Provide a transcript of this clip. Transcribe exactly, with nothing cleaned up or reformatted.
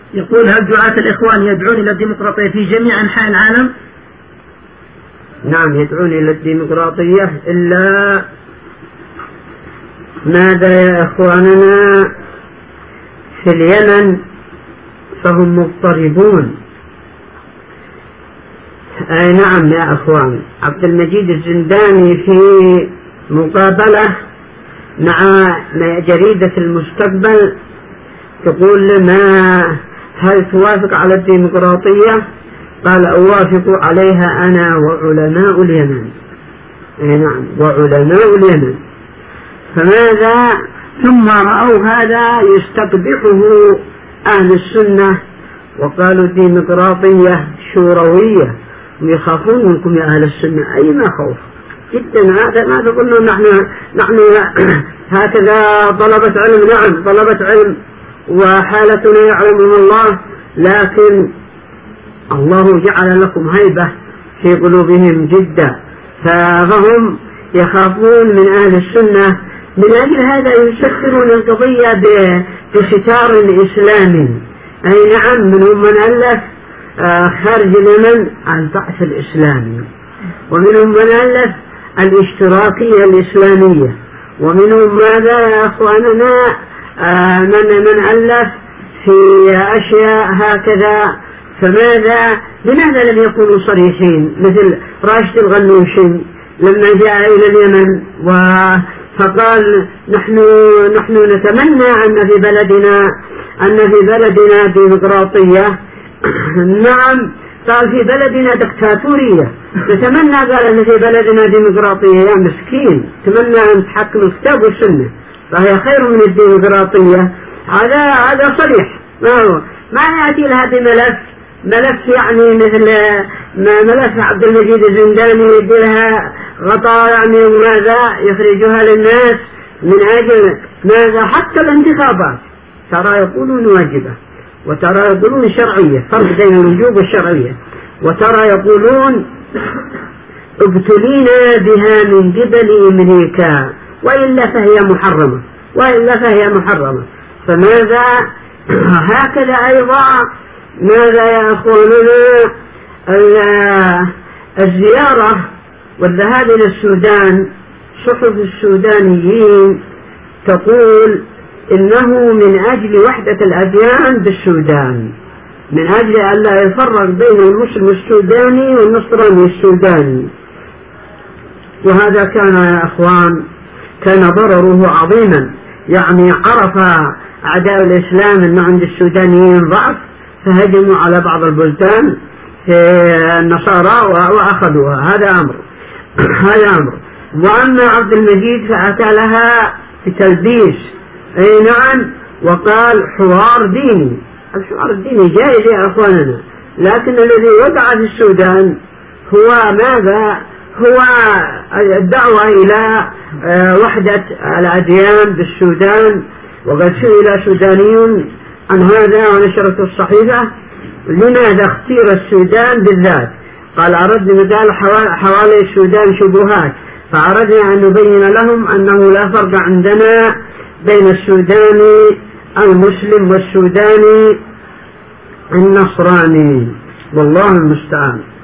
يقول: هل دعاة الإخوان يدعون إلى الديمقراطية في جميع أنحاء العالم؟ نعم، يدعون إلى الديمقراطية، إلا ماذا يا إخواننا في اليمن فهم مضطربون. أي نعم يا أخوان. عبد المجيد الزنداني في مقابلة مع جريدة المستقبل تقول: ما هل توافق على الديمقراطية؟ قال: أوافق عليها أنا وعلماء اليمن. أي نعم، وعلماء اليمن. فماذا؟ ثم رأوا هذا يستقبحه أهل السنة وقالوا: ديمقراطية شوروية، ويخافون منكم يا أهل السنة. أي ما خوف جدا. هذا ما تقولون نحن نحن هكذا طلبة علم. نعم طلبة علم، وحالتنا يعلمهم الله، لكن الله جعل لكم هيبة في قلوبهم جدا، فهم يخافون من أهل السنة. من أجل هذا يسخرون القضية بستار إسلامي. أي نعم، منهم من ألف خارج اليمن البعث الإسلامي، ومنهم من ألف الاشتراكية الإسلامية، ومنهم ماذا يا أخواننا من من ألف في أشياء هكذا. فماذا؟ لماذا لم يكونوا صريحين مثل راشد الغنوشي لما جاء إلى اليمن فقال: نحن نحن نتمنى أن في بلدنا أن في بلدنا ديمقراطية. نعم، قال: في بلدنا دكتاتورية. نتمنى، قال، أن في بلدنا ديمقراطية. يا مسكين، تمنى أن تحكم الكتاب والسنة، فهي خير من الديمقراطية. هذا هذا صريح. ما هو ما يأتي لها بملف ملف يعني مثل ملف عبد المجيد الزنداني يدي لها غطاء يعني وماذا يخرجها للناس من أجل ماذا؟ حتى الانتخابات ترى يقولون واجبة، وترى يقولون شرعية، فرق بين الوجوب والشرعية، وترى يقولون ابتلينا بها من قبل أمريكا، وإلا فهي محرمة، وإلا فهي محرمة. فماذا؟ هكذا أيضا ماذا يا أخواننا الزيارة والذهاب إلى السودان. صحف السودانيين تقول إنه من أجل وحدة الأديان بالسودان، من أجل أن لا يفرق بين المسلم السوداني والنصراني السوداني. وهذا كان يا أخوان كان ضرره عظيما. يعني عرف أعداء الإسلام أن عند السودانيين ضعف، فهجموا على بعض البلدان في النصارى وأخذوها. هذا أمر هذا أمر وأما عبد المجيد فأتى لها في تلبيس. أي نعم، وقال: حوار ديني. الحوار الديني جائز يا أخواننا، لكن الذي وقع في السودان هو ماذا؟ هو الدعوة إلى وحدة الأديان بالسودان. وقد سئل سودانيون عن هذا ونشرت الصحيفة: لماذا اختير السودان بالذات؟ قال: أردنا قال حوالي السودان شبهات، فأردنا أن نبين لهم أنه لا فرق عندنا بين السوداني المسلم والسوداني النصراني، والله المستعان.